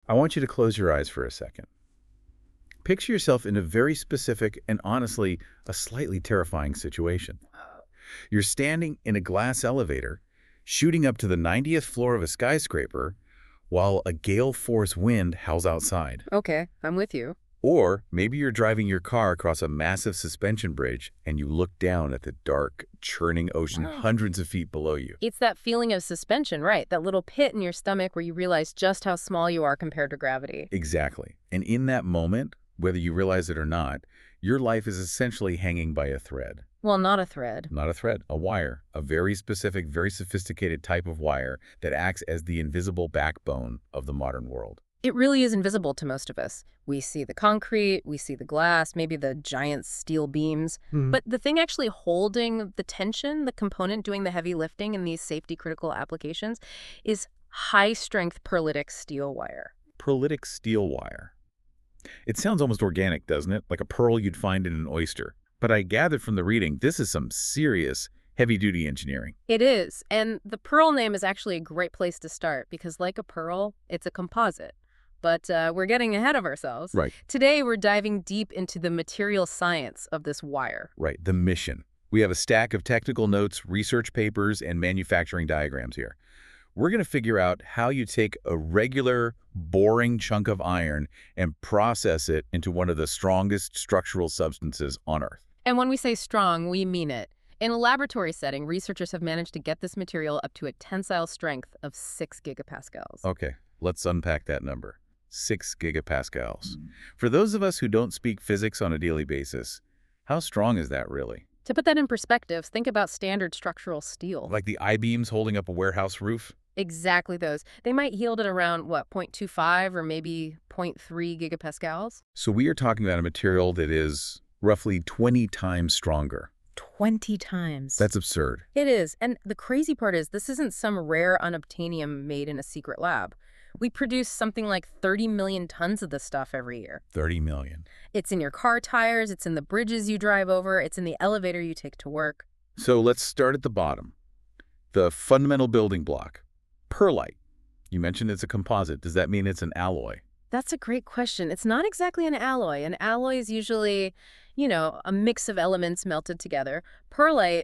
I want you to close your eyes for a second. Picture yourself in a very specific and honestly, a slightly terrifying situation. You're standing in a glass elevator, shooting up to the 90th floor of a skyscraper, while a gale force wind howls outside. Okay, I'm with you. Or maybe you're driving your car across a massive suspension bridge and you look down at the dark, churning ocean hundreds of feet below you. It's that feeling of suspension, right? That little pit in your stomach where you realize just how small you are compared to gravity. Exactly. And in that moment, whether you realize it or not, your life is essentially hanging by a thread. Well, not a thread. Not a thread, a wire, a very specific, very sophisticated type of wire that acts as the invisible backbone of the modern world. It really is invisible to most of us. We see the concrete, we see the glass, maybe the giant steel beams. But the thing actually holding the tension, the component doing the heavy lifting in these safety-critical applications, is high-strength pearlitic steel wire. Pearlitic steel wire. It sounds almost organic, doesn't it? Like a pearl you'd find in an oyster. But I gathered from the reading, this is some serious heavy-duty engineering. It is, and the pearl name is actually a great place to start because like a pearl, it's a composite. But we're getting ahead of ourselves. Right. Today, we're diving deep into the material science of this wire. Right, the mission. We have a stack of technical notes, research papers, and manufacturing diagrams here. We're going to figure out how you take a regular, boring chunk of iron and process it into one of the strongest structural substances on Earth. And when we say strong, we mean it. In a laboratory setting, researchers have managed to get this material up to a tensile strength of 6 gigapascals. Okay, let's unpack that number. 6 gigapascals. For those of us who don't speak physics on a daily basis, how strong is that really? To put that in perspective, think about standard structural steel. Like the I-beams holding up a warehouse roof? Exactly those. They might yield at around, 0.25 or maybe 0.3 gigapascals? So we are talking about a material that is roughly 20 times stronger. 20 times. That's absurd. It is. And the crazy part is this isn't some rare unobtainium made in a secret lab. We produce something like 30 million tons of this stuff every year. 30 million. It's in your car tires, it's in the bridges you drive over, it's in the elevator you take to work. So let's start at the bottom. The fundamental building block, pearlite. You mentioned it's a composite. Does that mean it's an alloy? That's a great question. It's not exactly an alloy. An alloy is usually, a mix of elements melted together. Pearlite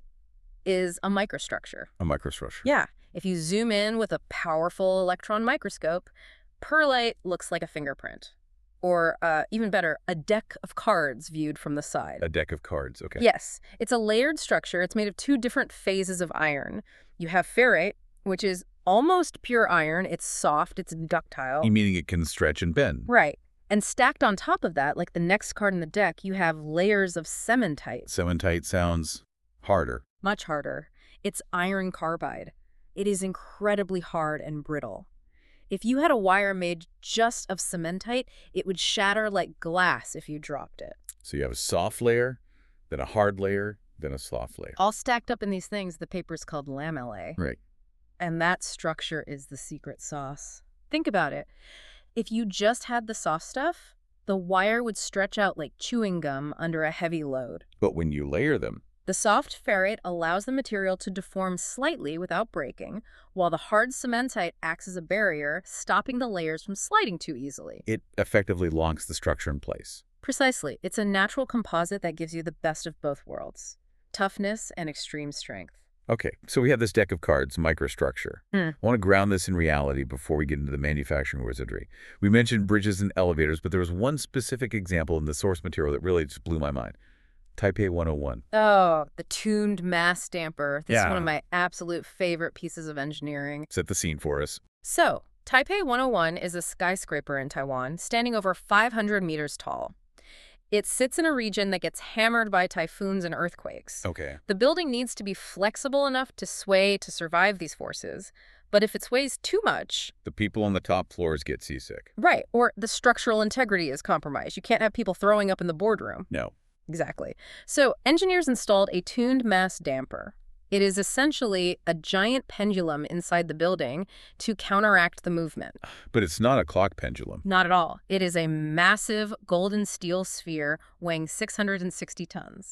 is a microstructure. A microstructure. Yeah. If you zoom in with a powerful electron microscope, pearlite looks like a fingerprint. Or, even better, a deck of cards viewed from the side. A deck of cards, okay. Yes. It's a layered structure. It's made of 2 different phases of iron. You have ferrite, which is almost pure iron. It's soft. It's ductile. Meaning it can stretch and bend. Right. And stacked on top of that, like the next card in the deck, you have layers of cementite. Cementite sounds harder. Much harder. It's iron carbide. It is incredibly hard and brittle. If you had a wire made just of cementite, it would shatter like glass if you dropped it. So you have a soft layer, then a hard layer, then a soft layer. All stacked up in these things, the paper's called lamellae. Right. And that structure is the secret sauce. Think about it. If you just had the soft stuff, the wire would stretch out like chewing gum under a heavy load. But when you layer them, the soft ferrite allows the material to deform slightly without breaking, while the hard cementite acts as a barrier, stopping the layers from sliding too easily. it effectively locks the structure in place. Precisely. It's a natural composite that gives you the best of both worlds. Toughness and extreme strength. Okay, so we have this deck of cards, microstructure. I want to ground this in reality before we get into the manufacturing wizardry. We mentioned bridges and elevators, but there was one specific example in the source material that really just blew my mind. Taipei 101. Oh, the tuned mass damper. This is Yeah. one of my absolute favorite pieces of engineering. Set the scene for us. So, Taipei 101 is a skyscraper in Taiwan, standing over 500 meters tall. It sits in a region that gets hammered by typhoons and earthquakes. Okay. The building needs to be flexible enough to sway to survive these forces, but if it sways too much, The people on the top floors get seasick. right, or the structural integrity is compromised. You can't have people throwing up in the boardroom. No. Exactly. So engineers installed a tuned mass damper. It is essentially a giant pendulum inside the building to counteract the movement. But it's not a clock pendulum. Not at all. It is a massive golden steel sphere weighing 660 tons.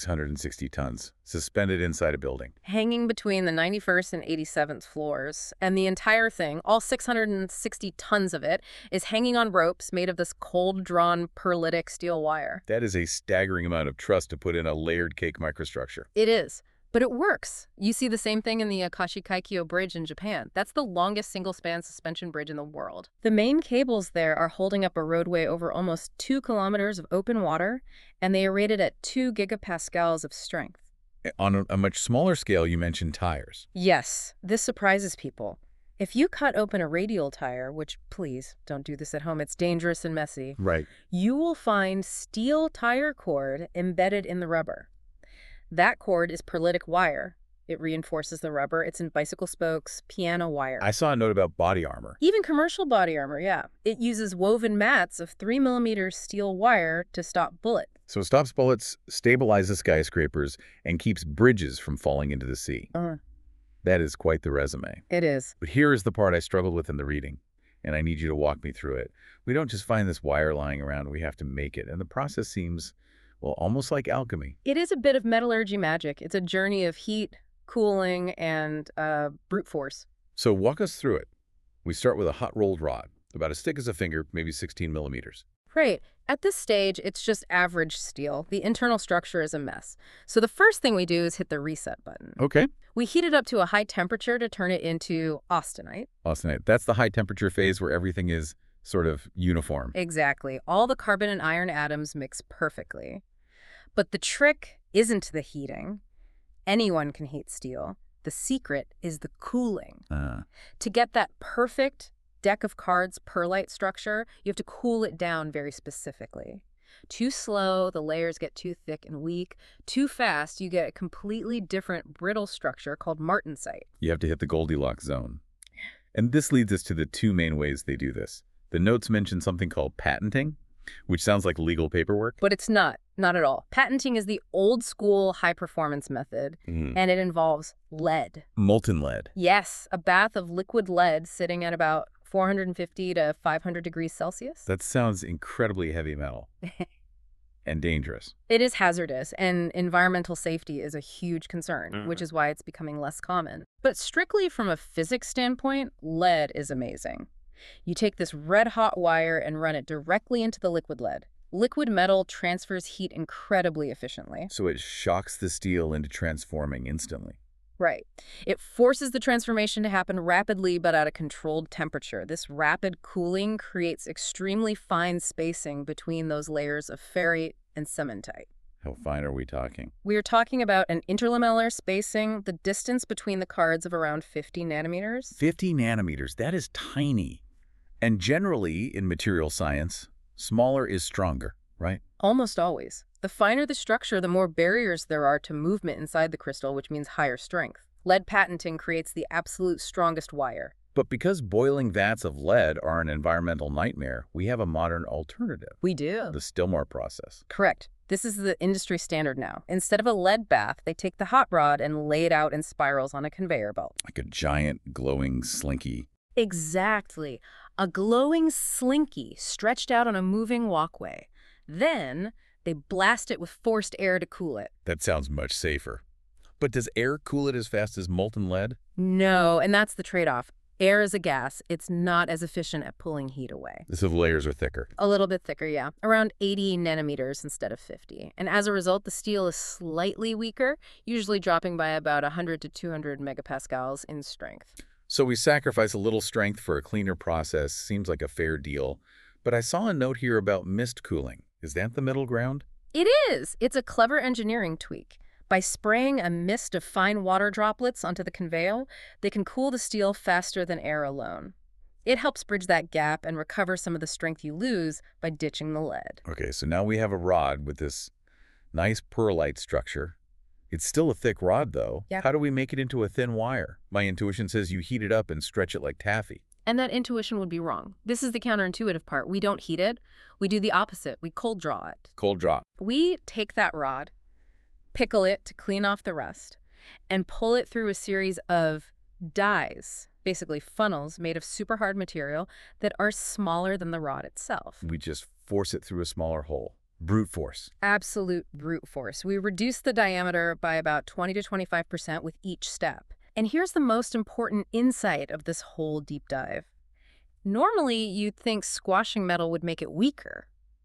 660 tons, suspended inside a building. Hanging between the 91st and 87th floors. And the entire thing, all 660 tons of it, is hanging on ropes made of this cold-drawn perlitic steel wire. That is a staggering amount of truss to put in a layered cake microstructure. It is. But it works. You see the same thing in the Akashi Kaikyo Bridge in Japan. That's the longest single-span suspension bridge in the world. The main cables there are holding up a roadway over almost 2 kilometers of open water, and they are rated at 2 gigapascals of strength. On a much smaller scale, you mentioned tires. Yes, this surprises people. If you cut open a radial tire, which please don't do this at home, it's dangerous and messy, Right. you will find steel tire cord embedded in the rubber. That cord is perlitic wire. It reinforces the rubber. It's in bicycle spokes, piano wire. I saw a note about body armor. Even commercial body armor, yeah. It uses woven mats of 3mm steel wire to stop bullets. So it stops bullets, stabilizes skyscrapers, and keeps bridges from falling into the sea. That is quite the resume. It is. But here is the part I struggled with in the reading, and I need you to walk me through it. We don't just find this wire lying around, we have to make it. And the process seems, well, almost like alchemy. It is a bit of metallurgy magic. It's a journey of heat, cooling, and brute force. So walk us through it. We start with a hot-rolled rod, about as thick as a finger, maybe 16 millimeters. Right. At this stage, it's just average steel. The internal structure is a mess. So the first thing we do is hit the reset button. Okay. We heat it up to a high temperature to turn it into austenite. Austenite. That's the high-temperature phase where everything is sort of uniform. Exactly. All the carbon and iron atoms mix perfectly. But the trick isn't the heating. Anyone can heat steel. The secret is the cooling. To get that perfect deck of cards perlite structure, you have to cool it down very specifically. Too slow, the layers get too thick and weak. Too fast, you get a completely different brittle structure called martensite. You have to hit the Goldilocks zone. And this leads us to the two main ways they do this. The notes mention something called patenting, which sounds like legal paperwork. But it's not at all. Patenting is the old school high performance method, and it involves lead. Molten lead. Yes, a bath of liquid lead sitting at about 450 to 500 degrees Celsius. That sounds incredibly heavy metal and dangerous. It is hazardous, and environmental safety is a huge concern, which is why it's becoming less common. But strictly from a physics standpoint, lead is amazing. You take this red-hot wire and run it directly into the liquid lead. Liquid metal transfers heat incredibly efficiently. So it shocks the steel into transforming instantly. Right. It forces the transformation to happen rapidly but at a controlled temperature. This rapid cooling creates extremely fine spacing between those layers of ferrite and cementite. How fine are we talking? We are talking about an interlamellar spacing, the distance between the cards of around 50 nanometers. 50 nanometers, that is tiny. And generally, in material science, smaller is stronger, right? Almost always. The finer the structure, the more barriers there are to movement inside the crystal, which means higher strength. Lead patenting creates the absolute strongest wire. But because boiling vats of lead are an environmental nightmare, we have a modern alternative. We do. The Stillmore process. Correct. This is the industry standard now. Instead of a lead bath, they take the hot rod and lay it out in spirals on a conveyor belt. Like a giant, glowing slinky. Exactly. A glowing slinky stretched out on a moving walkway. Then they blast it with forced air to cool it. That sounds much safer. But does air cool it as fast as molten lead? No, and that's the trade-off. Air is a gas. It's not as efficient at pulling heat away. So the layers are thicker. A little bit thicker, yeah. Around 80 nanometers instead of 50. And as a result, the steel is slightly weaker, usually dropping by about 100 to 200 megapascals in strength. So we sacrifice a little strength for a cleaner process. Seems like a fair deal. But I saw a note here about mist cooling. Is that the middle ground? It is. It's a clever engineering tweak. By spraying a mist of fine water droplets onto the conveyor, they can cool the steel faster than air alone. It helps bridge that gap and recover some of the strength you lose by ditching the lead. Okay, so now we have a rod with this nice perlite structure. It's still a thick rod, though. Yep. How do we make it into a thin wire? My intuition says you heat it up and stretch it like taffy. And that intuition would be wrong. This is the counterintuitive part. We don't heat it. We do the opposite. We cold draw it. Cold draw. We take that rod, pickle it to clean off the rust, and pull it through a series of dies, basically funnels made of super hard material that are smaller than the rod itself. We just force it through a smaller hole. Brute force. Absolute brute force. We reduce the diameter by about 20 to 25% with each step. And here's the most important insight of this whole deep dive. Normally, you'd think squashing metal would make it weaker,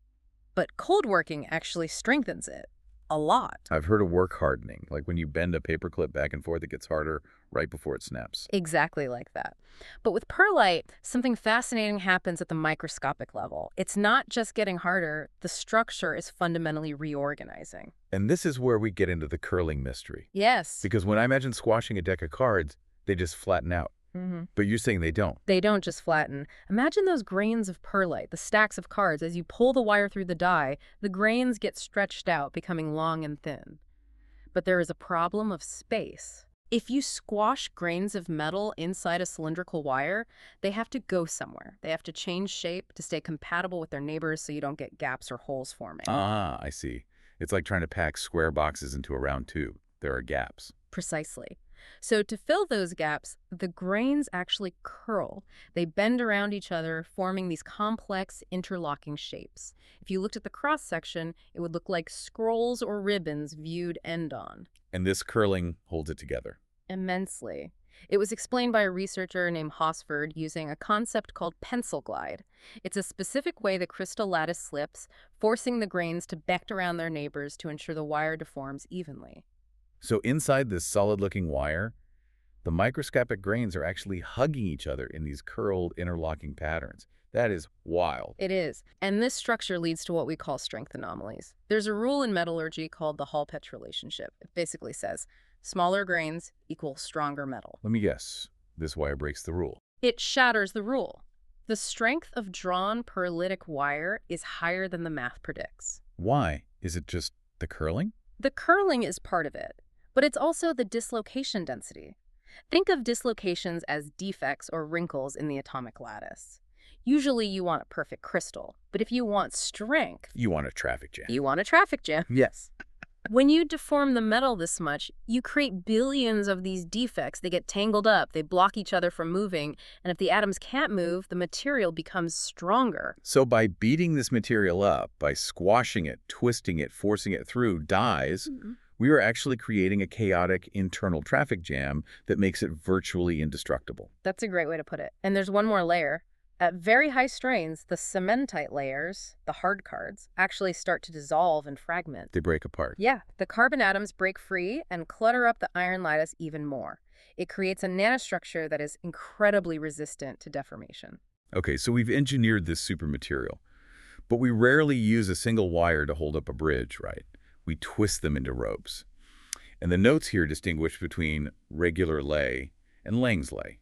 but cold working actually strengthens it a lot. I've heard of work hardening, like when you bend a paperclip back and forth, it gets harder right before it snaps. Exactly like that. But with perlite, something fascinating happens at the microscopic level. It's not just getting harder, the structure is fundamentally reorganizing. And this is where we get into the curling mystery. Yes. Because when I imagine squashing a deck of cards, they just flatten out. But you're saying they don't. They don't just flatten. Imagine those grains of perlite, the stacks of cards. As you pull the wire through the die, the grains get stretched out, becoming long and thin. But there is a problem of space. If you squash grains of metal inside a cylindrical wire, they have to go somewhere. They have to change shape to stay compatible with their neighbors so you don't get gaps or holes forming. Ah, I see. It's like trying to pack square boxes into a round tube. There are gaps. Precisely. So to fill those gaps, the grains actually curl. They bend around each other, forming these complex interlocking shapes. If you looked at the cross-section, it would look like scrolls or ribbons viewed end-on. And this curling holds it together. Immensely. It was explained by a researcher named Hosford using a concept called pencil glide. It's a specific way the crystal lattice slips, forcing the grains to bend around their neighbors to ensure the wire deforms evenly. So inside this solid-looking wire, the microscopic grains are actually hugging each other in these curled, interlocking patterns. That is wild. It is. And this structure leads to what we call strength anomalies. There's a rule in metallurgy called the Hall-Petch relationship. It basically says smaller grains equal stronger metal. Let me guess. This wire breaks the rule. It shatters the rule. The strength of drawn pearlitic wire is higher than the math predicts. Why? Is it just the curling? The curling is part of it, but it's also the dislocation density. Think of dislocations as defects or wrinkles in the atomic lattice. Usually you want a perfect crystal, but if you want strength, You want a traffic jam. you want a traffic jam. Yes. When you deform the metal this much, you create billions of these defects. They get tangled up, they block each other from moving, and if the atoms can't move, the material becomes stronger. So by beating this material up, by squashing it, twisting it, forcing it through dies, we are actually creating a chaotic internal traffic jam that makes it virtually indestructible. That's a great way to put it. And there's one more layer. At very high strains, the cementite layers, the hard cards, actually start to dissolve and fragment. They break apart. Yeah, the carbon atoms break free and clutter up the iron lattice even more. It creates a nanostructure that is incredibly resistant to deformation. Okay, so we've engineered this super material, but we rarely use a single wire to hold up a bridge, right? We twist them into ropes. And the notes here distinguish between regular lay and Lang's lay.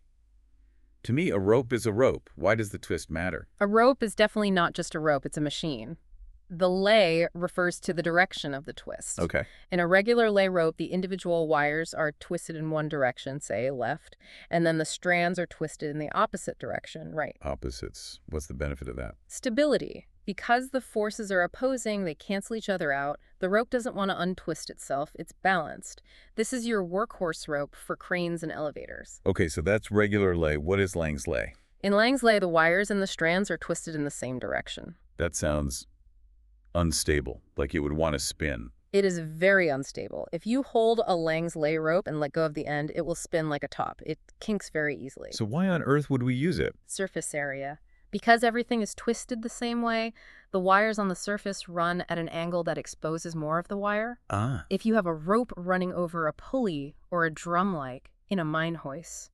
To me, a rope is a rope. Why does the twist matter? A rope is definitely not just a rope, it's a machine. The lay refers to the direction of the twist. Okay. In a regular lay rope, the individual wires are twisted in one direction, say left, and then the strands are twisted in the opposite direction, right. Opposites. What's the benefit of that? Stability. Because the forces are opposing, they cancel each other out. The rope doesn't want to untwist itself. It's balanced. This is your workhorse rope for cranes and elevators. Okay, so that's regular lay. What is Lang's lay? In Lang's lay, the wires and the strands are twisted in the same direction. That sounds unstable, like it would want to spin. It is very unstable. If you hold a Lang's lay rope and let go of the end, it will spin like a top. It kinks very easily. So why on earth would we use it? Surface area. Because everything is twisted the same way, the wires on the surface run at an angle that exposes more of the wire. Ah. If you have a rope running over a pulley or a drum-like in a mine hoist.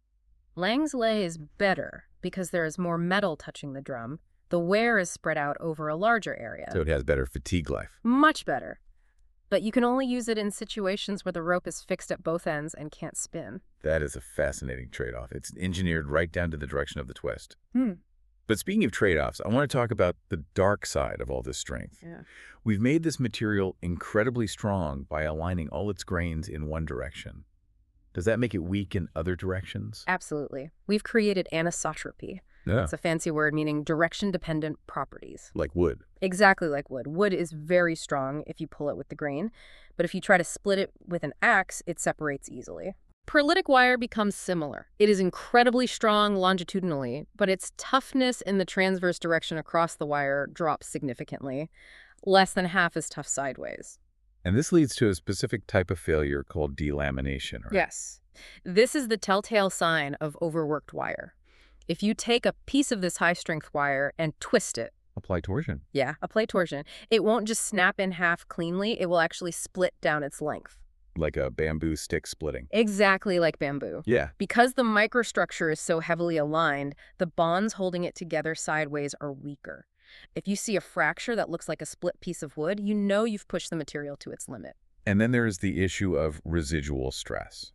Lang's lay is better because there is more metal touching the drum. The wear is spread out over a larger area. So it has better fatigue life. Much better. But you can only use it in situations where the rope is fixed at both ends and can't spin. That is a fascinating trade-off. It's engineered right down to the direction of the twist. Hmm. But speaking of trade-offs, I want to talk about the dark side of all this strength. Yeah. We've made this material incredibly strong by aligning all its grains in one direction. Does that make it weak in other directions? Absolutely. We've created anisotropy. Yeah. It's a fancy word meaning direction-dependent properties. Like wood. Exactly like wood. Wood is very strong if you pull it with the grain, but if you try to split it with an axe, it separates easily. Perlitic wire becomes similar. It is incredibly strong longitudinally, but its toughness in the transverse direction across the wire drops significantly, less than half as tough sideways. And this leads to a specific type of failure called delamination, right? Yes. This is the telltale sign of overworked wire. If you take a piece of this high-strength wire and twist it, Apply torsion. apply torsion, it won't just snap in half cleanly, it will actually split down its length. Like a bamboo stick splitting. Exactly like bamboo. Yeah. Because the microstructure is so heavily aligned, the bonds holding it together sideways are weaker. If you see a fracture that looks like a split piece of wood, you know you've pushed the material to its limit. And then there's the issue of residual stress.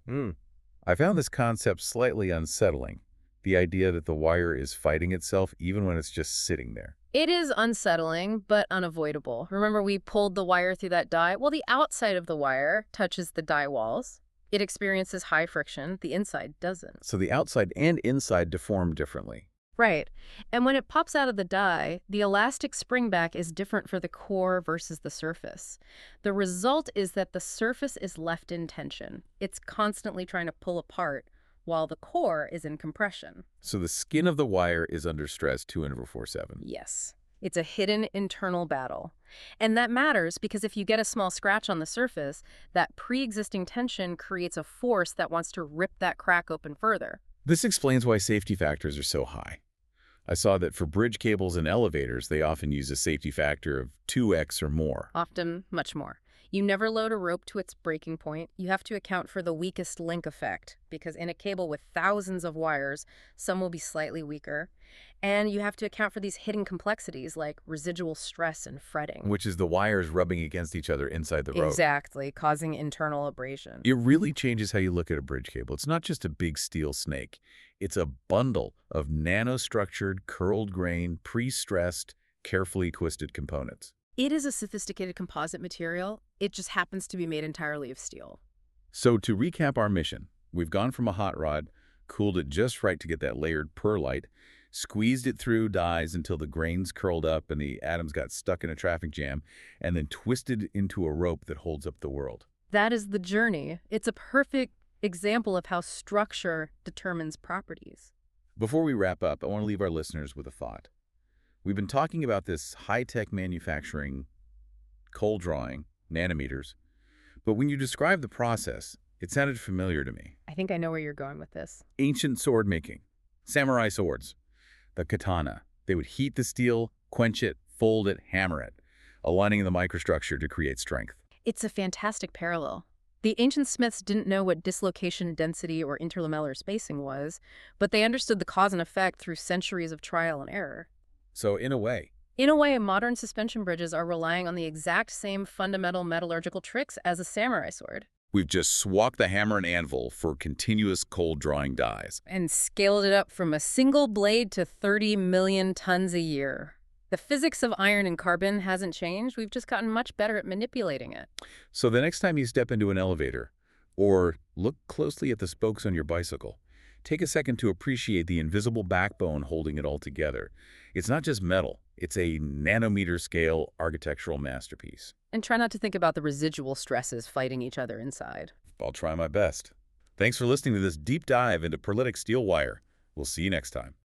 I found this concept slightly unsettling. The idea that the wire is fighting itself even when it's just sitting there. It is unsettling, but unavoidable. Remember we pulled the wire through that die? Well, the outside of the wire touches the die walls. It experiences high friction. The inside doesn't. So the outside and inside deform differently. Right. And when it pops out of the die, the elastic springback is different for the core versus the surface. The result is that the surface is left in tension. It's constantly trying to pull apart, while the core is in compression. So the skin of the wire is under stress 24/7. Yes. It's a hidden internal battle. And that matters because if you get a small scratch on the surface, that pre-existing tension creates a force that wants to rip that crack open further. This explains why safety factors are so high. I saw that for bridge cables and elevators, they often use a safety factor of 2x or more. Often much more. You never load a rope to its breaking point. You have to account for the weakest link effect, because in a cable with thousands of wires, some will be slightly weaker. And you have to account for these hidden complexities like residual stress and fretting. Which is the wires rubbing against each other inside the rope. Exactly, causing internal abrasion. It really changes how you look at a bridge cable. It's not just a big steel snake. It's a bundle of nanostructured, curled grain, pre-stressed, carefully twisted components. It is a sophisticated composite material. It just happens to be made entirely of steel. So to recap our mission, we've gone from a hot rod, cooled it just right to get that layered perlite, squeezed it through dies until the grains curled up and the atoms got stuck in a traffic jam, and then twisted into a rope that holds up the world. That is the journey. It's a perfect example of how structure determines properties. Before we wrap up, I want to leave our listeners with a thought. We've been talking about this high-tech manufacturing, cold drawing, nanometers, but when you described the process, it sounded familiar to me. I think I know where you're going with this. Ancient sword making, samurai swords, the katana. They would heat the steel, quench it, fold it, hammer it, aligning the microstructure to create strength. It's a fantastic parallel. The ancient smiths didn't know what dislocation density or interlamellar spacing was, but they understood the cause and effect through centuries of trial and error. So in a way, Modern suspension bridges are relying on the exact same fundamental metallurgical tricks as a samurai sword. we've just swapped the hammer and anvil for continuous cold drawing dies. And scaled it up from a single blade to 30 million tons a year. The physics of iron and carbon hasn't changed. We've just gotten much better at manipulating it. So the next time you step into an elevator, or look closely at the spokes on your bicycle, take a second to appreciate the invisible backbone holding it all together. It's not just metal. It's a nanometer-scale architectural masterpiece. And try not to think about the residual stresses fighting each other inside. I'll try my best. Thanks for listening to this deep dive into perlitic steel wire. We'll see you next time.